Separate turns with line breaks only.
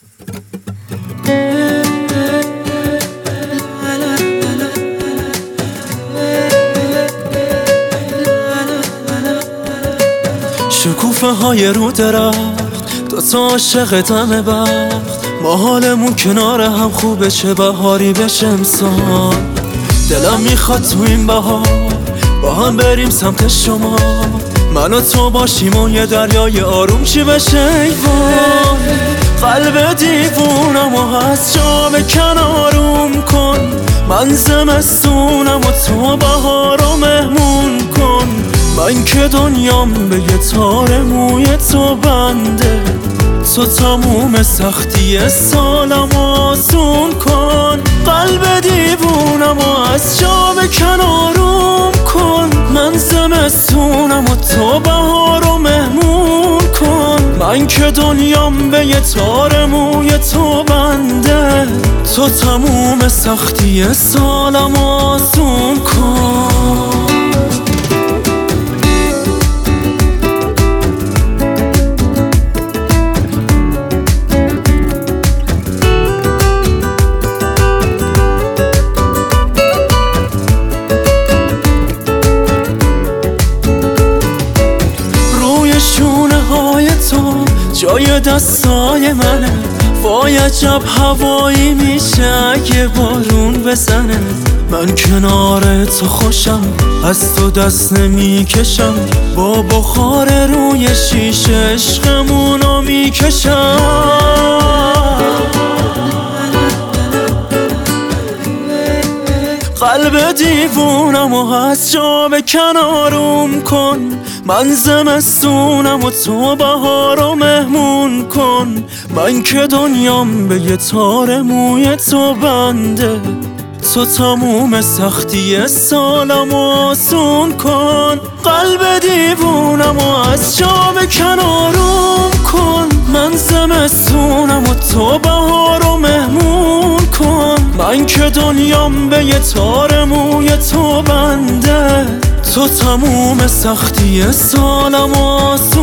شکوفه های رو درخت، دوتا عاشق دم بخت، ما حالمون کنار هم خوبه، چه بهاری بشه امسال. دلم میخواد تو این بهار با هم بریم سمت شما، من و تو باشیم و یه دریای آروم چی بشه ای وای. قلب دیوونم و از جا به کنارم کن، من زمستونم و تو بهارو مهمون کن. من که دنیام به یه تار موی تو بنده، تو تموم سختی سالم آسون کن. قلب دیوونم و از جا به کنارم کن، من زمستونم و تو بهارو مهمون کن. من که دنیام به یه تار موی تو بنده، تو تموم سختی سالم آسون کن. جای دستای منه، وای عجب هوایی میشه اگه بارون بزنه. من کنار تو خوشم، از تو دست نمیکشم، با بخار روی شیشه عشقمونو میکشم. قلب دیوونم و از جا به کنارم کن، من زمستونم و تو بهارو مهمون کن. من که دنیام به یه تار موی تو بنده، تو تموم سختی سالم آسون کن. قلب دیوونم و از جا به کنارم کن، من زمستونم و تو بهارو مهمون کن. من که دنیام به یه تار موی تو بنده، تو تموم سختی سالم آسون